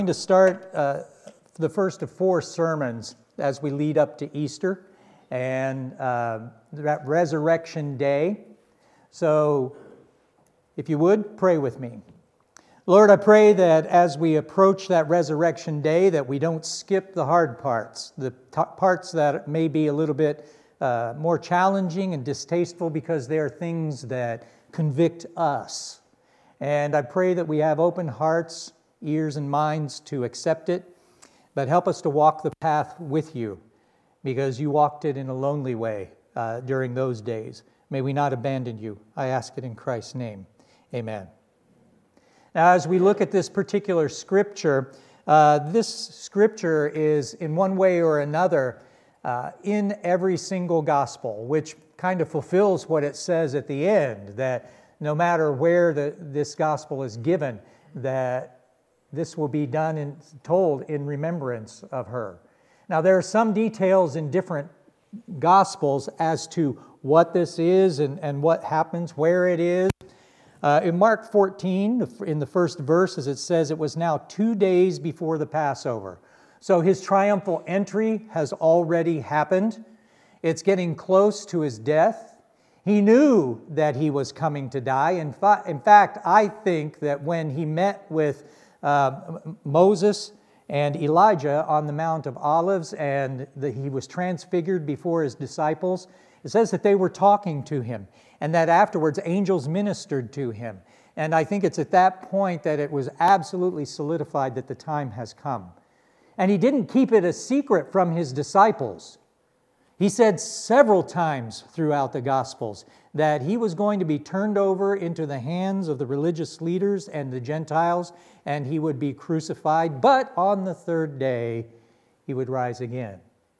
To start the first of 4 sermons as we lead up to Easter and that Resurrection Day. So, if you would, pray with me. Lord, I pray that as we approach that Resurrection Day, that we don't skip the hard parts, the parts that may be a little bit more challenging and distasteful because they are things that convict us. And I pray that we have open hearts, ears and minds to accept it, but help us to walk the path with you, because you walked it in a lonely way during those days. May we not abandon you. I ask it in Christ's name. Amen. Now, as we look at this particular scripture, this scripture is in one way or another in every single gospel, which kind of fulfills what it says at the end, that no matter where this gospel is given, that this will be done and told in remembrance of her. Now, there are some details in different Gospels as to what this is and what happens, where it is. In Mark 14, in the first verse, as it says, it was now 2 days before the Passover. So his triumphal entry has already happened. It's getting close to his death. He knew that he was coming to die. In fact, I think that when he met with Moses and Elijah on the Mount of Olives, and he was transfigured before his disciples, it says that they were talking to him, and that afterwards angels ministered to him. And I think it's at that point that it was absolutely solidified that the time has come. And he didn't keep it a secret from his disciples. He said several times throughout the Gospels that he was going to be turned over into the hands of the religious leaders and the Gentiles, and he would be crucified, but on the third day he would rise again.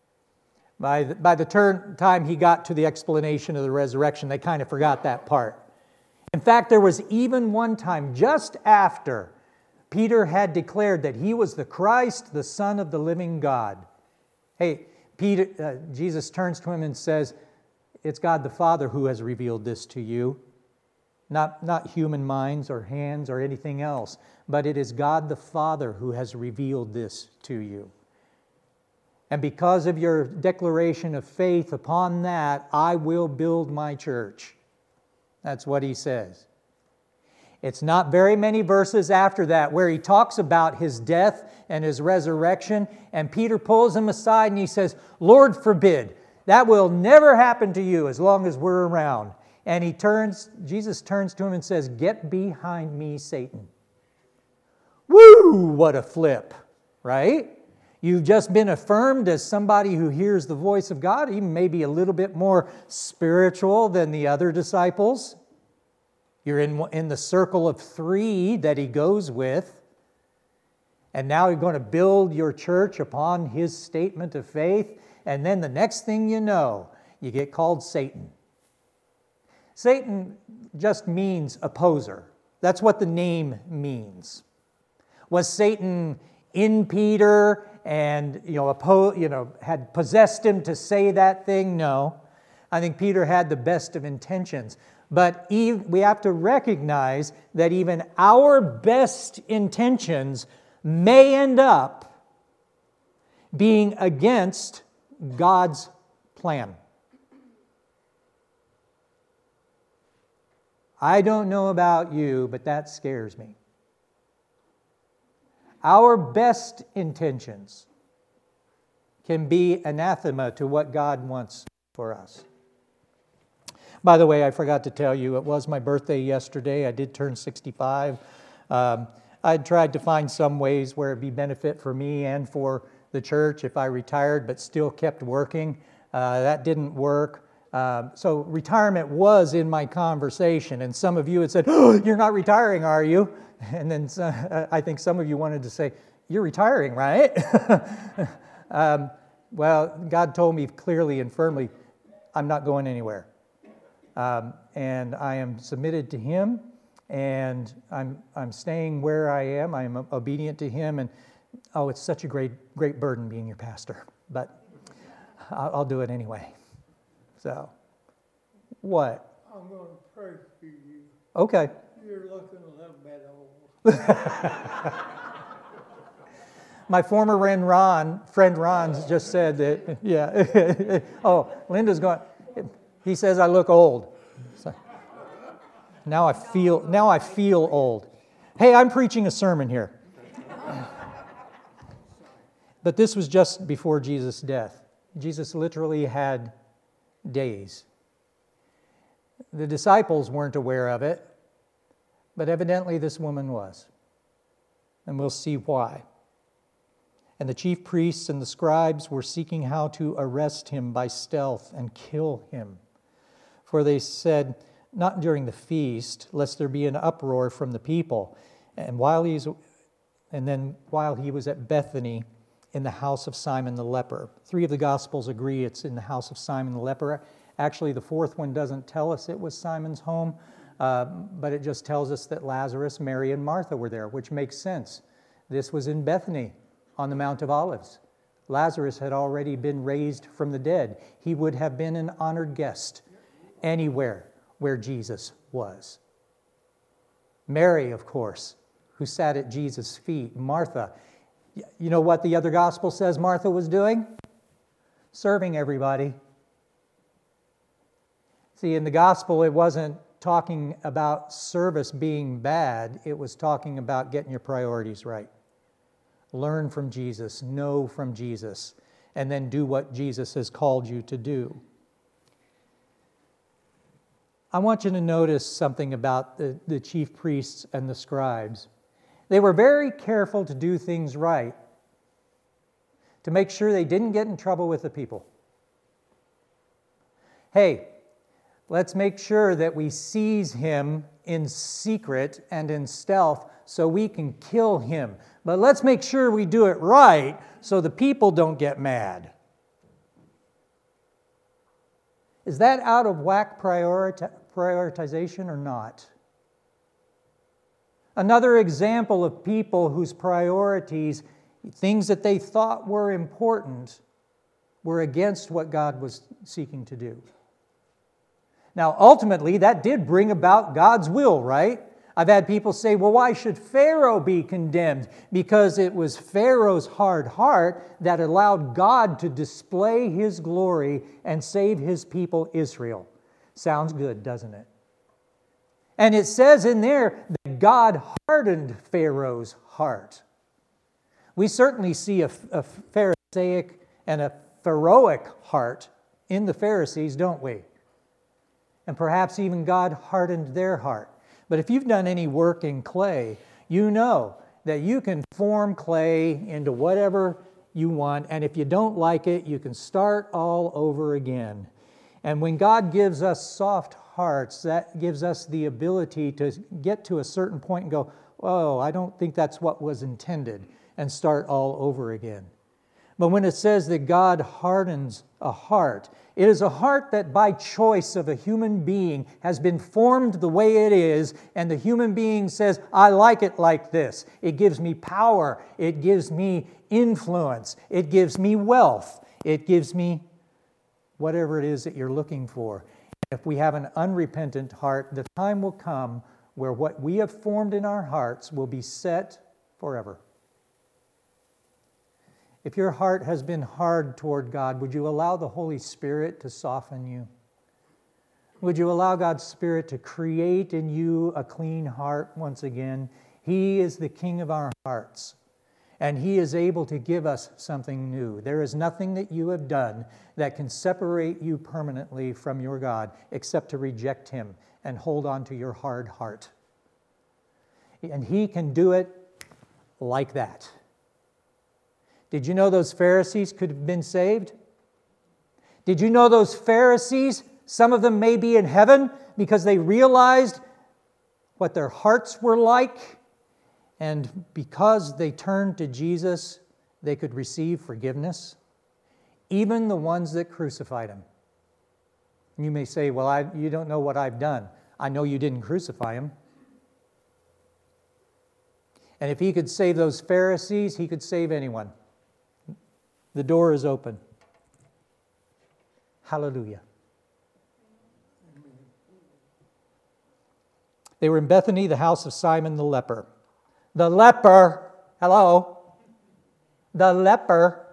By the time he got to the explanation of the resurrection, they kind of forgot that part. In fact, there was even one time just after Peter had declared that he was the Christ, the Son of the living God. Hey, Jesus turns to him and says, "It's God the Father who has revealed this to you, not human minds or hands or anything else, but it is God the Father who has revealed this to you. And because of your declaration of faith upon that, I will build my church." That's what he says. It's not very many verses after that where he talks about his death and his resurrection, and Peter pulls him aside and he says, "Lord forbid, that will never happen to you as long as we're around." And Jesus turns to him and says, "Get behind me, Satan." Woo! What a flip, right? You've just been affirmed as somebody who hears the voice of God, even maybe a little bit more spiritual than the other disciples. You're in the circle of 3 that he goes with. And now you're going to build your church upon his statement of faith. And then the next thing you know, you get called Satan. Satan just means opposer. That's what the name means. Was Satan in Peter and had possessed him to say that thing? No. I think Peter had the best of intentions. But we have to recognize that even our best intentions may end up being against God's plan. I don't know about you, but that scares me. Our best intentions can be anathema to what God wants for us. By the way, I forgot to tell you, it was my birthday yesterday. I did turn 65. I tried to find some ways where it'd be benefit for me and for the church if I retired, but still kept working. That didn't work. So retirement was in my conversation, and some of you had said, "Oh, you're not retiring, are you?" And then I think some of you wanted to say, "You're retiring, right?" Well, God told me clearly and firmly, I'm not going anywhere. And I am submitted to Him, and I'm staying where I am. I am obedient to Him, and it's such a great burden being your pastor, but I'll do it anyway. So, what? I'm going to pray for you. Okay. You're looking a little bit old. My former friend Ron just said that, yeah. Oh, Linda's going, he says I look old. So, now I feel old. Hey, I'm preaching a sermon here. But this was just before Jesus' death. Jesus literally had days. The disciples weren't aware of it, but evidently this woman was. And we'll see why. And the chief priests and the scribes were seeking how to arrest him by stealth and kill him. For they said, not during the feast, lest there be an uproar from the people. And while he was at Bethany, in the house of Simon the leper. 3 of the Gospels agree it's in the house of Simon the leper. Actually, the 4th one doesn't tell us it was Simon's home, but it just tells us that Lazarus, Mary, and Martha were there, which makes sense. This was in Bethany on the Mount of Olives. Lazarus had already been raised from the dead. He would have been an honored guest anywhere where Jesus was. Mary, of course, who sat at Jesus' feet. Martha. You know what the other gospel says Martha was doing? Serving everybody. See, in the gospel, it wasn't talking about service being bad. It was talking about getting your priorities right. Learn from Jesus, know from Jesus, and then do what Jesus has called you to do. I want you to notice something about the chief priests and the scribes. They were very careful to do things right, to make sure they didn't get in trouble with the people. Hey, let's make sure that we seize him in secret and in stealth so we can kill him. But let's make sure we do it right so the people don't get mad. Is that out of whack prioritization or not? Another example of people whose priorities, things that they thought were important, were against what God was seeking to do. Now, ultimately, that did bring about God's will, right? I've had people say, well, why should Pharaoh be condemned? Because it was Pharaoh's hard heart that allowed God to display his glory and save his people Israel. Sounds good, doesn't it? And it says in there that God hardened Pharaoh's heart. We certainly see a Pharisaic and a Pharaohic heart in the Pharisees, don't we? And perhaps even God hardened their heart. But if you've done any work in clay, you know that you can form clay into whatever you want, and if you don't like it, you can start all over again. And when God gives us soft hearts, that gives us the ability to get to a certain point and go, oh, I don't think that's what was intended, and start all over again. But when it says that God hardens a heart, it is a heart that by choice of a human being has been formed the way it is, and the human being says, I like it like this. It gives me power. It gives me influence. It gives me wealth. It gives me whatever it is that you're looking for. If we have an unrepentant heart, the time will come where what we have formed in our hearts will be set forever. If your heart has been hard toward God, would you allow the Holy Spirit to soften you? Would you allow God's Spirit to create in you a clean heart once again? He is the King of our hearts, and He is able to give us something new. There is nothing that you have done that can separate you permanently from your God except to reject Him and hold on to your hard heart. And He can do it like that. Did you know those Pharisees could have been saved? Did you know those Pharisees, some of them may be in heaven because they realized what their hearts were like, and because they turned to Jesus, they could receive forgiveness? Even the ones that crucified Him. And you may say, well, you don't know what I've done. I know you didn't crucify Him. And if He could save those Pharisees, He could save anyone. The door is open. Hallelujah. They were in Bethany, the house of Simon the leper. The leper, hello. the leper.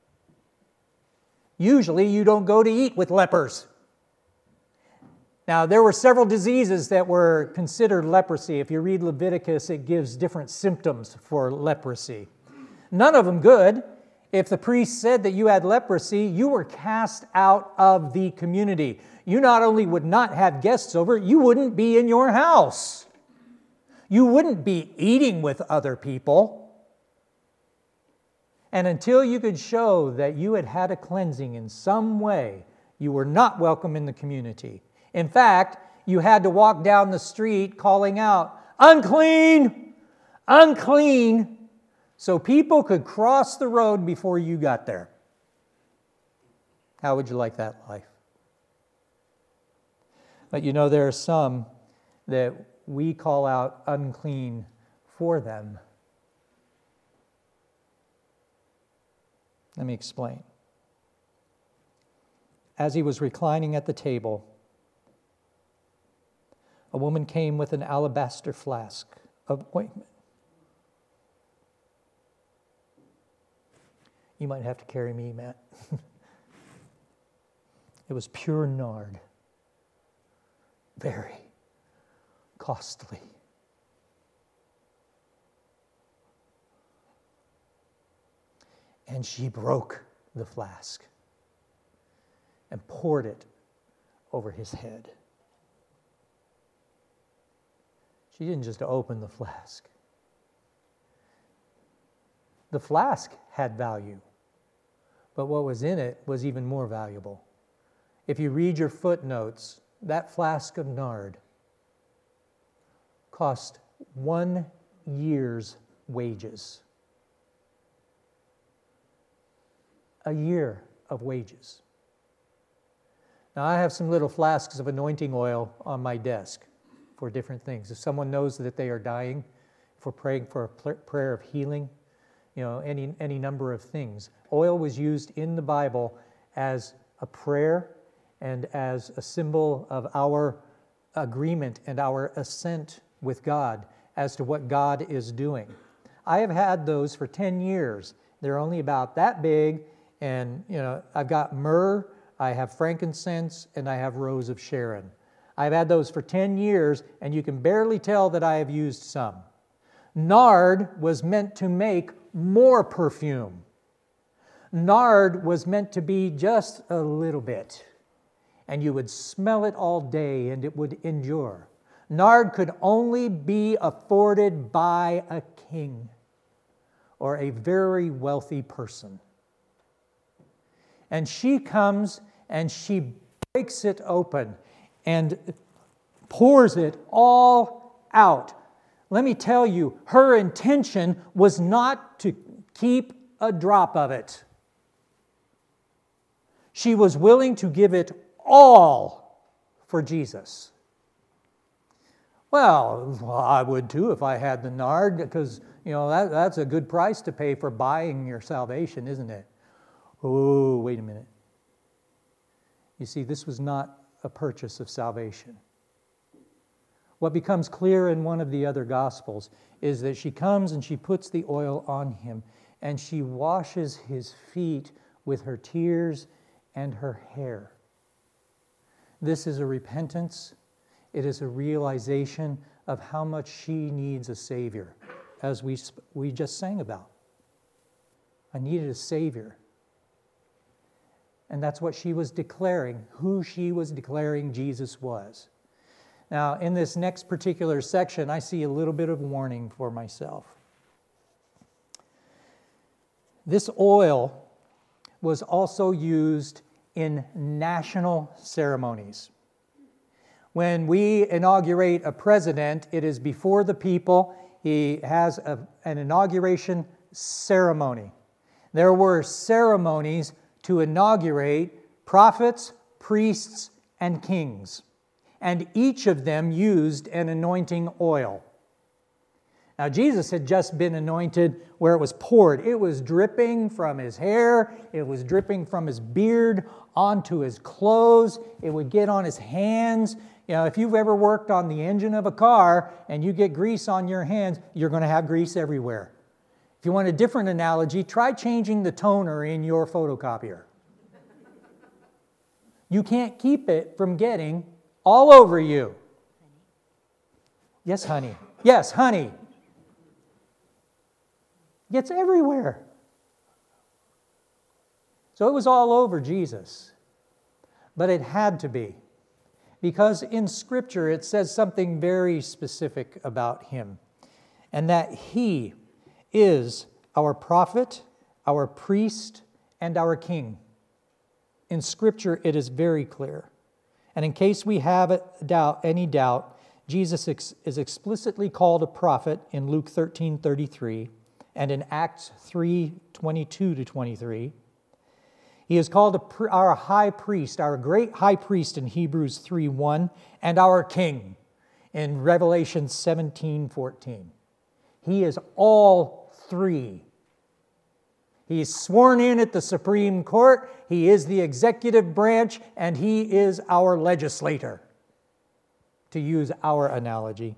Usually you don't go to eat with lepers. Now, there were several diseases that were considered leprosy. If you read Leviticus, it gives different symptoms for leprosy. None of them good. If the priest said that you had leprosy, you were cast out of the community. You not only would not have guests over, you wouldn't be in your house. You wouldn't be eating with other people. And until you could show that you had had a cleansing in some way, you were not welcome in the community. In fact, you had to walk down the street calling out, "Unclean! Unclean!" so people could cross the road before you got there. How would you like that life? But you know, there are some that we call out unclean for them. Let me explain. As he was reclining at the table, a woman came with an alabaster flask of ointment. You might have to carry me, Matt. It was pure nard. Very costly. And she broke the flask and poured it over his head. She didn't just open the flask. The flask had value, but what was in it was even more valuable. If you read your footnotes, that flask of nard cost 1 year's wages. A year of wages. Now, I have some little flasks of anointing oil on my desk for different things. If someone knows that they are dying, if we're praying for a prayer of healing, any number of things. Oil was used in the Bible as a prayer and as a symbol of our agreement and our assent with God as to what God is doing. I have had those for 10 years. They're only about that big, and I've got myrrh, I have frankincense, and I have rose of Sharon. I've had those for 10 years, and you can barely tell that I have used some. Nard was meant to make more perfume. Nard was meant to be just a little bit, and you would smell it all day and it would endure. Nard could only be afforded by a king or a very wealthy person. And she comes and she breaks it open and pours it all out. Let me tell you, her intention was not to keep a drop of it. She was willing to give it all for Jesus. Well, I would too if I had the nard, because that's a good price to pay for buying your salvation, isn't it? Oh, wait a minute. You see, this was not a purchase of salvation. What becomes clear in one of the other Gospels is that she comes and she puts the oil on him and she washes his feet with her tears and her hair. This is a repentance. It is a realization of how much she needs a Savior, as we just sang about. I needed a Savior. And that's what she was declaring, who she was declaring Jesus was. Now, in this next particular section, I see a little bit of warning for myself. This oil was also used in national ceremonies. When we inaugurate a president, it is before the people. He has an inauguration ceremony. There were ceremonies to inaugurate prophets, priests, and kings. And each of them used an anointing oil. Now, Jesus had just been anointed where it was poured. It was dripping from his hair. It was dripping from his beard onto his clothes. It would get on his hands. If you've ever worked on the engine of a car and you get grease on your hands, you're going to have grease everywhere. If you want a different analogy, try changing the toner in your photocopier. You can't keep it from getting all over you. Yes, honey. Yes, honey. It gets everywhere. So it was all over Jesus. But it had to be. Because in Scripture it says something very specific about Him. And that He is our prophet, our priest, and our king. In Scripture it is very clear. And in case we have any doubt, Jesus is explicitly called a prophet in Luke 13:33 and in Acts 3:22-23. He is called our high priest, our great high priest in Hebrews 3:1, and our king in Revelation 17:14. He is all three. He's sworn in at the Supreme Court, He is the executive branch, and He is our legislator, to use our analogy.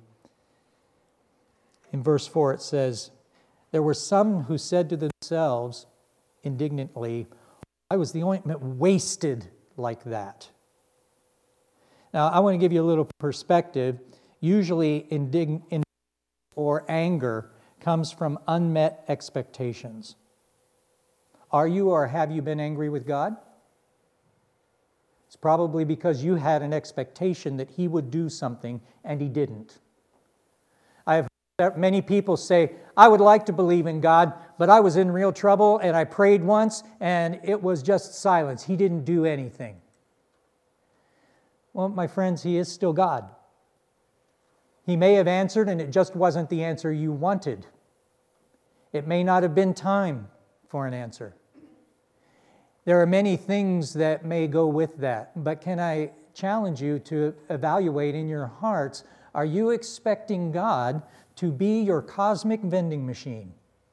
In verse 4 it says, "There were some who said to themselves indignantly, 'Why was the ointment wasted like that?'" Now, I want to give you a little perspective. Usually, indignation or anger comes from unmet expectations. Are you or have you been angry with God? It's probably because you had an expectation that He would do something and He didn't. I have heard many people say, "I would like to believe in God, but I was in real trouble and I prayed once and it was just silence. He didn't do anything." Well, my friends, He is still God. He may have answered and it just wasn't the answer you wanted. It may not have been time for an answer. There are many things that may go with that, but can I challenge you to evaluate in your hearts, are you expecting God to be your cosmic vending machine?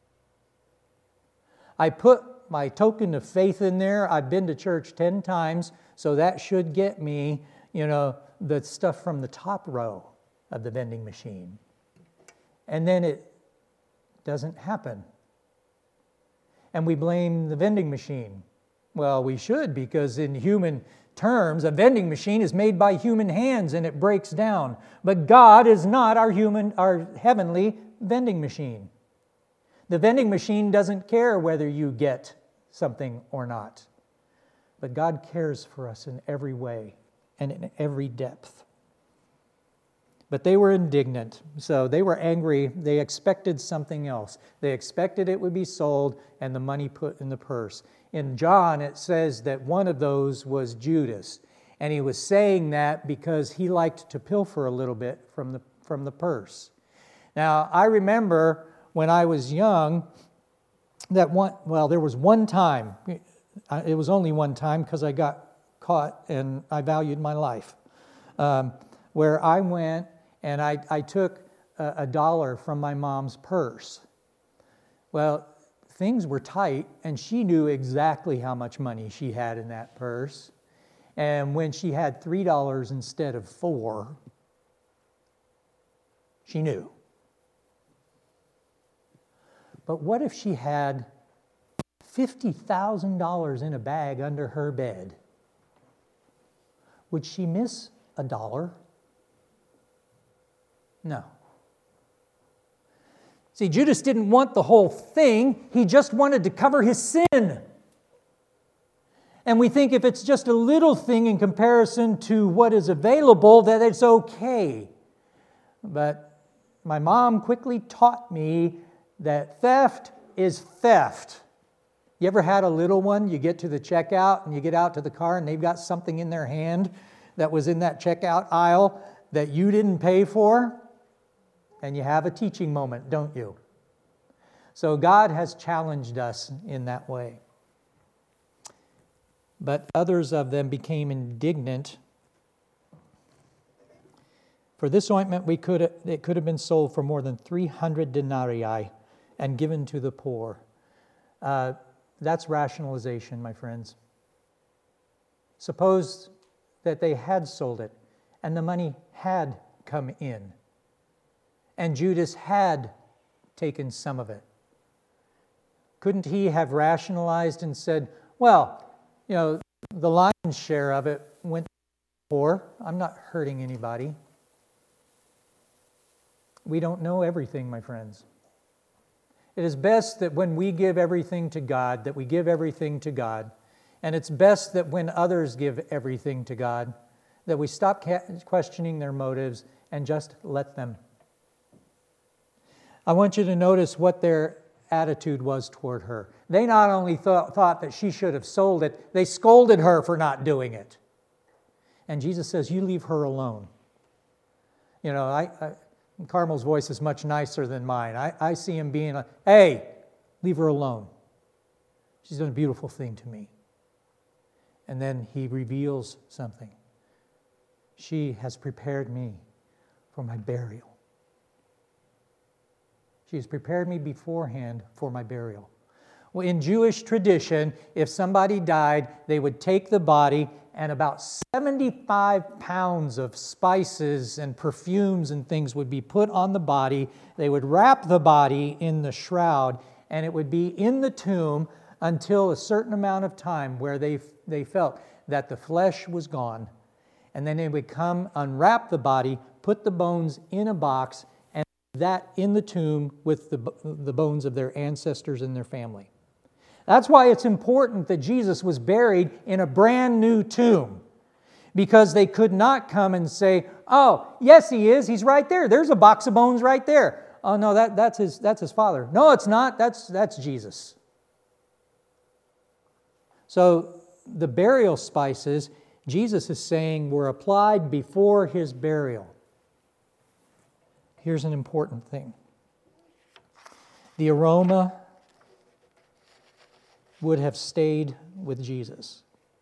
I put my token of faith in there. I've been to church 10 times, so that should get me, the stuff from the top row of the vending machine. And then it doesn't happen. And we blame the vending machine. Well, we should, because in human terms, a vending machine is made by human hands and it breaks down. But God is not our heavenly vending machine. The vending machine doesn't care whether you get something or not. But God cares for us in every way and in every depth. But they were indignant, so they were angry. They expected something else. They expected it would be sold and the money put in the purse. In John, it says that one of those was Judas, and he was saying that because he liked to pilfer a little bit from the purse. Now, I remember when I was young that there was one time. It was only one time because I got caught and I valued my life, where I went and I took $1 from my mom's purse. Well, things were tight, and she knew exactly how much money she had in that purse. And when she had $3 instead of $4, she knew. But what if she had $50,000 in a bag under her bed? Would she miss $1? No. See, Judas didn't want the whole thing. He just wanted to cover his sin. And we think if it's just a little thing in comparison to what is available, that it's okay. But my mom quickly taught me that theft is theft. You ever had a little one? You get to the checkout and you get out to the car and they've got something in their hand that was in that checkout aisle that you didn't pay for? And you have a teaching moment, don't you? So God has challenged us in that way. But others of them became indignant. For this ointment, it could have been sold for more than 300 denarii and given to the poor. That's rationalization, my friends. Suppose that they had sold it and the money had come in, and Judas had taken some of it. couldn't he have rationalized and said, well, the lion's share of it went to the poor. I'm not hurting anybody. We don't know everything, my friends. It is best that when we give everything to God, that we give everything to God. And it's best that when others give everything to God, that we stop questioning their motives and just let them. I want you to notice what their attitude was toward her. They not only thought that she should have sold it, they scolded her for not doing it. And Jesus says, you leave her alone. Carmel's voice is much nicer than mine. I see him being like, hey, leave her alone. She's done a beautiful thing to me. And then he reveals something. She has prepared me for my burial. She has prepared me beforehand for my burial. Well, in Jewish tradition, if somebody died, they would take the body and about 75 pounds of spices and perfumes and things would be put on the body. They would wrap the body in the shroud, and it would be in the tomb until a certain amount of time where they felt that the flesh was gone. And then they would come, unwrap the body, put the bones in a box, and that in the tomb with the bones of their ancestors and their family. That's why it's important that Jesus was buried in a brand new tomb, because they could not come and say, oh, yes, he is. He's right there. There's a box of bones right there. Oh, no, that's his father. No, it's not. That's Jesus. So the burial spices, Jesus is saying, were applied before his burial. Here's an important thing. The aroma would have stayed with Jesus.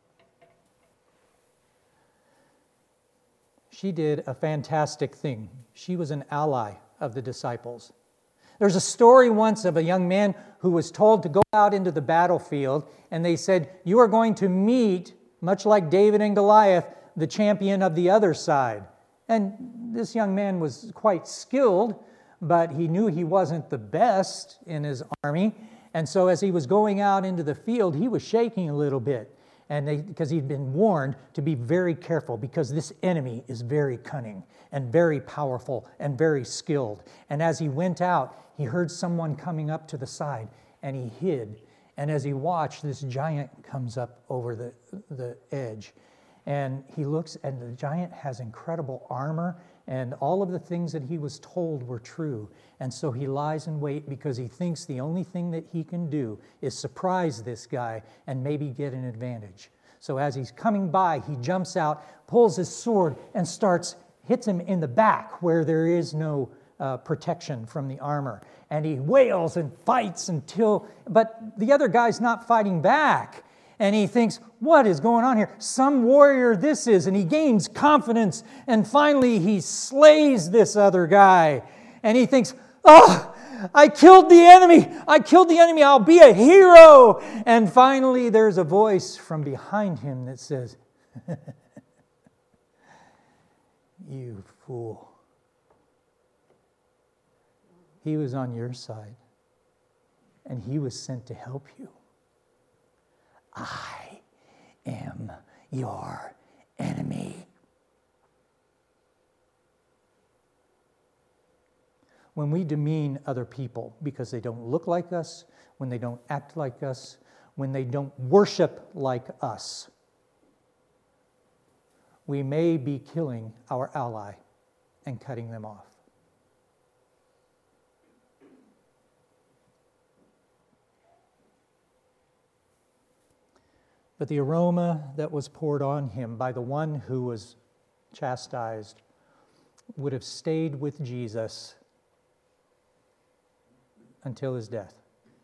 She did a fantastic thing. She was an ally of the disciples. There's a story once of a young man who was told to go out into the battlefield, and they said, you are going to meet, much like David and Goliath, the champion of the other side. And this young man was quite skilled, but he knew he wasn't the best in his army. And so as he was going out into the field, he was shaking a little bit, because he'd been warned to be very careful, because this enemy is very cunning and very powerful and very skilled. And as he went out, he heard someone coming up to the side, and he hid. And as he watched, this giant comes up over the edge. And he looks, and the giant has incredible armor, and all of the things that he was told were true. And so he lies in wait, because he thinks the only thing that he can do is surprise this guy and maybe get an advantage. So as he's coming by, he jumps out, pulls his sword, and hits him in the back where there is no protection from the armor. And he wails and fights but the other guy's not fighting back. And he thinks, what is going on here? Some warrior this is. And he gains confidence. And finally, he slays this other guy. And he thinks, oh, I killed the enemy. I killed the enemy. I'll be a hero. And finally, there's a voice from behind him that says, you fool. He was on your side. And he was sent to help you. I am your enemy. When we demean other people because they don't look like us, when they don't act like us, when they don't worship like us, we may be killing our ally and cutting them off. But the aroma that was poured on him by the one who was chastised would have stayed with Jesus until his death.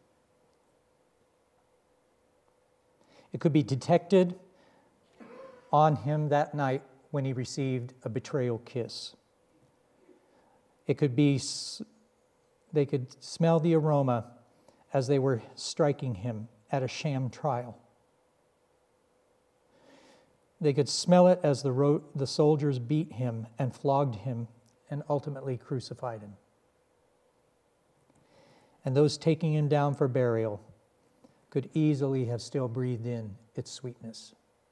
It could be detected on him that night when he received a betrayal kiss. They could smell the aroma as they were striking him at a sham trial. They could smell it as the soldiers beat him and flogged him and ultimately crucified him. And those taking him down for burial could easily have still breathed in its sweetness.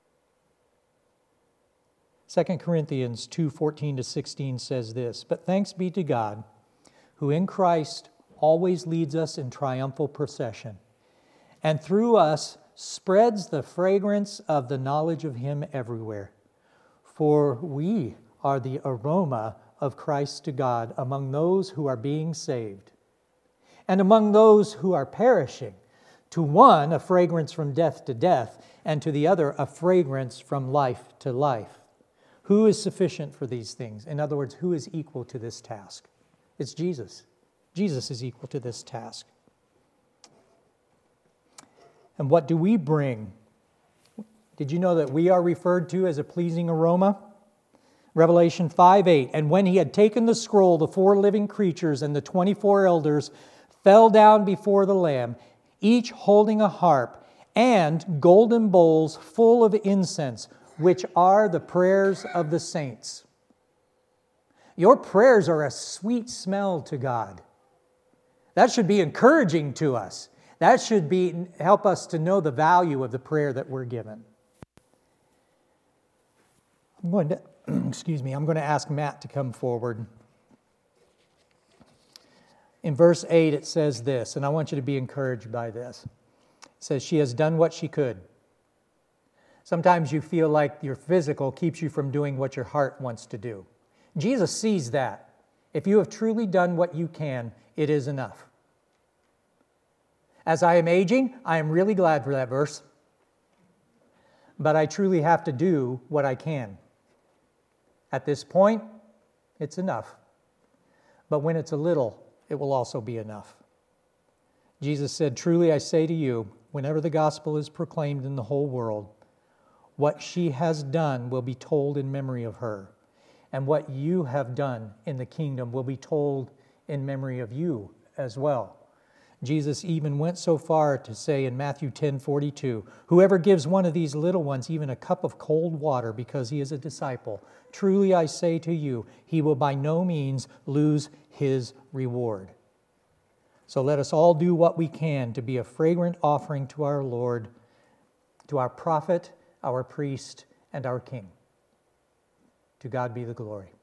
2 Corinthians 2:14-16 says this, "But thanks be to God, who in Christ always leads us in triumphal procession, and through us spreads the fragrance of the knowledge of Him everywhere. For we are the aroma of Christ to God among those who are being saved, and among those who are perishing. To one, a fragrance from death to death, and to the other, a fragrance from life to life." Who is sufficient for these things? In other words, who is equal to this task? It's Jesus. Jesus is equal to this task. And what do we bring? Did you know that we are referred to as a pleasing aroma? Revelation 5:8, "And when he had taken the scroll, the 4 living creatures and the 24 elders fell down before the Lamb, each holding a harp and golden bowls full of incense, which are the prayers of the saints." Your prayers are a sweet smell to God. That should be encouraging to us. That should help us to know the value of the prayer that we're given. I'm going to ask Matt to come forward. In verse 8 it says this, and I want you to be encouraged by this. It says, "She has done what she could." Sometimes you feel like your physical keeps you from doing what your heart wants to do. Jesus sees that. If you have truly done what you can, it is enough. As I am aging, I am really glad for that verse. But I truly have to do what I can. At this point, it's enough. But when it's a little, it will also be enough. Jesus said, "Truly I say to you, whenever the gospel is proclaimed in the whole world, what she has done will be told in memory of her. And what you have done in the kingdom will be told in memory of you as well." Jesus even went so far to say in Matthew 10:42, "Whoever gives one of these little ones even a cup of cold water because he is a disciple, truly I say to you, he will by no means lose his reward." So let us all do what we can to be a fragrant offering to our Lord, to our prophet, our priest, and our King. To God be the glory.